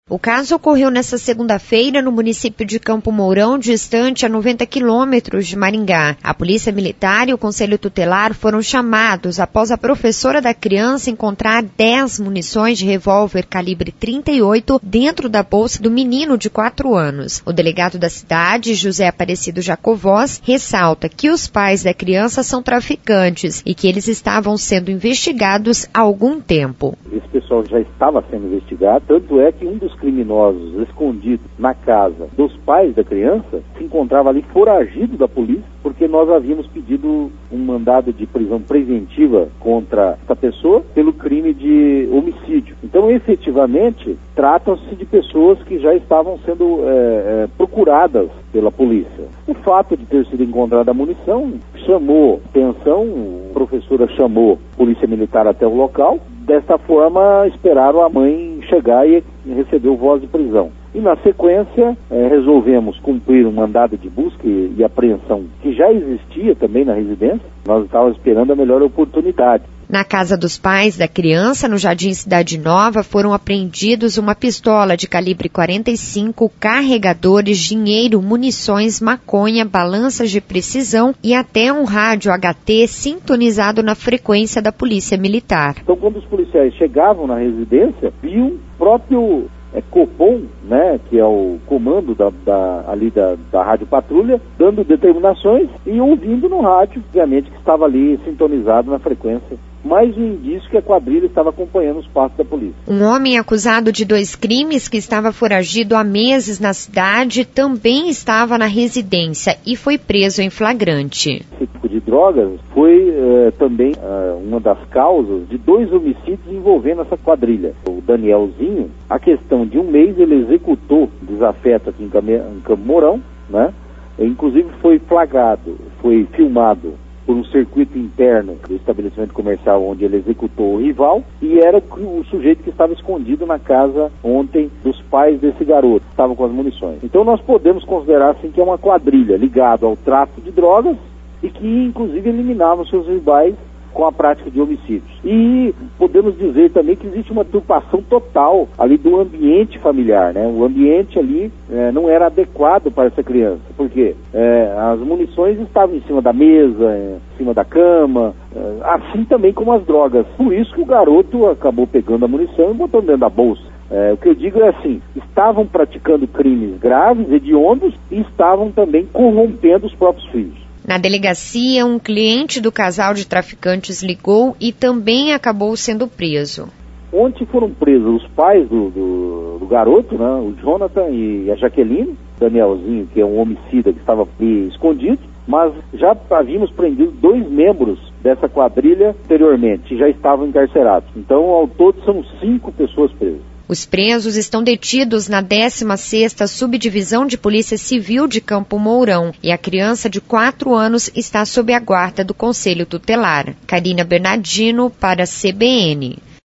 O caso ocorreu nesta segunda-feira no município de Campo Mourão, distante a 90 quilômetros de Maringá. A Polícia Militar e o Conselho Tutelar foram chamados após a professora da criança encontrar 10 munições de revólver calibre 38 dentro da bolsa do menino de 4 anos. O delegado da cidade, José Aparecido Jacovós, ressalta que os pais da criança são traficantes e que eles estavam sendo investigados há algum tempo. Esse pessoal já estava sendo investigado, tanto é que um dos criminosos escondidos na casa dos pais da criança se encontrava ali foragido da polícia, porque nós havíamos pedido um mandado de prisão preventiva contra essa pessoa pelo crime de homicídio. Então, efetivamente, tratam-se de pessoas que já estavam sendo procuradas pela polícia. O fato de ter sido encontrada a munição chamou atenção, a professora chamou a Polícia Militar até o local. Desta forma, esperaram a mãe chegar e receber o voz de prisão. E na sequência, resolvemos cumprir um mandado de busca e apreensão que já existia também na residência. Nós estávamos esperando a melhor oportunidade. Na casa dos pais da criança, no Jardim Cidade Nova, foram apreendidos uma pistola de calibre 45, carregadores, dinheiro, munições, maconha, balanças de precisão e até um rádio HT sintonizado na frequência da Polícia Militar. Então, quando os policiais chegavam na residência, viam o próprio Copom, né, que é o comando da Rádio Patrulha, dando determinações e ouvindo no rádio, obviamente que estava ali sintonizado na frequência. Mais um indício que a quadrilha estava acompanhando os passos da polícia. Um homem acusado de 2 crimes que estava foragido há meses na cidade também estava na residência e foi preso em flagrante. Esse tipo de drogas foi também uma das causas de 2 homicídios envolvendo essa quadrilha. O Danielzinho, a questão de um mês, ele executou desafeto aqui em Campo Mourão, né? Inclusive foi flagrado, foi filmado por um circuito interno do estabelecimento comercial onde ele executou o rival, e era o sujeito que estava escondido na casa ontem dos pais desse garoto, que estava com as munições. Então nós podemos considerar assim que é uma quadrilha ligada ao tráfico de drogas e que inclusive eliminava os seus rivais com a prática de homicídios. E podemos dizer também que existe uma deturpação total ali do ambiente familiar, né? O ambiente ali não era adequado para essa criança, porque as munições estavam em cima da mesa, em cima da cama, assim também como as drogas. Por isso que o garoto acabou pegando a munição e botando dentro da bolsa. O que eu digo é assim, estavam praticando crimes graves, hediondos, e estavam também corrompendo os próprios filhos. Na delegacia, um cliente do casal de traficantes ligou e também acabou sendo preso. Ontem foram presos os pais do garoto, né, o Jonathan e a Jaqueline, Danielzinho, que é um homicida que estava ali escondido, mas já havíamos prendido 2 membros dessa quadrilha anteriormente, que já estavam encarcerados. Então, ao todo, são 5 pessoas presas. Os presos estão detidos na 16ª Subdivisão de Polícia Civil de Campo Mourão e a criança de 4 anos está sob a guarda do Conselho Tutelar. Karina Bernardino para a CBN.